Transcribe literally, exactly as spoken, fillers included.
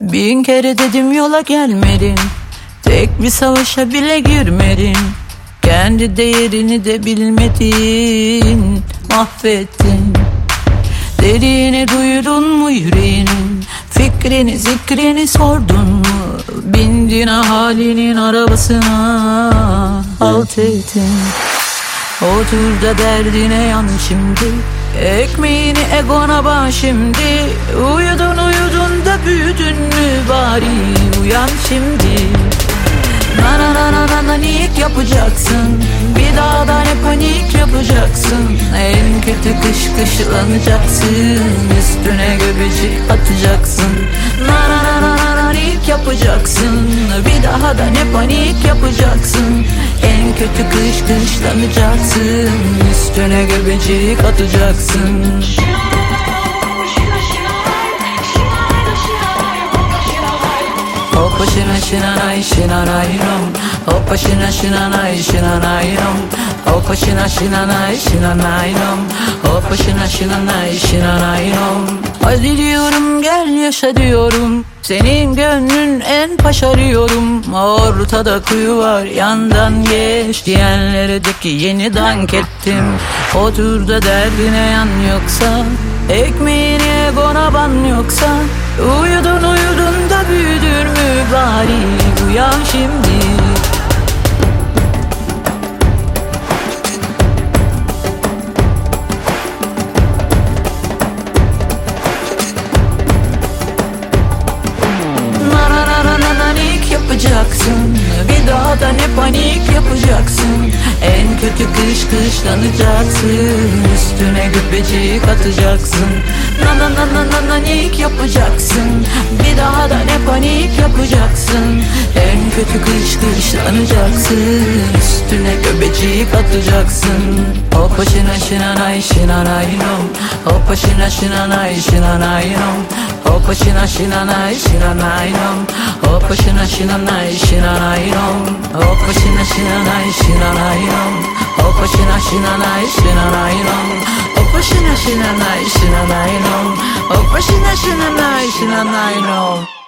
Bin kere dedim yola gelmedin, tek bir savaşa bile girmedin. Kendi değerini de bilmedin, mahvettin. Dediğini duydun mu yüreğinin, fikrini zikrini sordun mu? Bindin ahalinin arabasına, halt ettin. Otur da derdine yan şimdi, ekmeğini egona bağ şimdi. Uyudun uyudun da büyüdün mü, bari uyan şimdi. Na na na na na nanik yapacaksın, bir daha da ne panik yapacaksın. En kötü kış kışlanacaksın, üstüne göbecik atacaksın. Na na na na na nanik yapacaksın, bir daha da ne panik yapacaksın. En kötü kış kışlanacaksın, üstüne göbecik atacaksın. Hoppa şina şinanay şinanaynom, hoppa şina şinanay şinanaynom, hoppa şina şinanay şinanaynom, hoppa şina şinanay şinanaynom. Hadi diyorum gel yaşa diyorum, senin gönlün en paşa diyorum. Ortada kuyu var yandan geç diyenlere de ki yeni dank ettim. Otur da derdine yan yoksa, ekmeğini egona ban yoksa. Uyudun uyudun da büyüdün mü, bari uyan şimdi. Na na na na na nanik yapacaksın, bir daha da ne panik yapacaksın. En kötü kış kışlanacaksın, üstüne göbecik atacaksın. Na na na na na nanik yapacaksın, bir daha da ne panik yapacaksın. En kötü kış kışlanacaksın, üstüne göbecik atacaksın. Hoppa şina şinanay şinanaynom, hoppa şina şinanay şinanaynom, hoppa şina şinanay şinanaynom, hoppa şina şinanay şinanaynom, hoppa şina şinanay şinanaynom, hoppa şina şinanay şinanaynom, hoppa şina şinanay şinanaynom, hoppa şina şinanay şinanaynom.